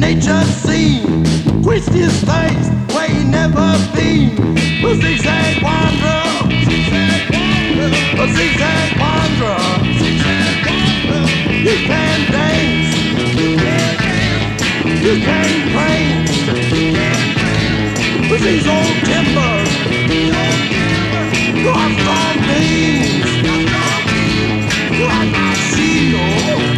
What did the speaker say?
nature scene. Twist his face where he never been. A zigzag wanderer, a zigzag wanderer. You can dance, you can paint. With these old timbers, you are strong beams, you are my shield.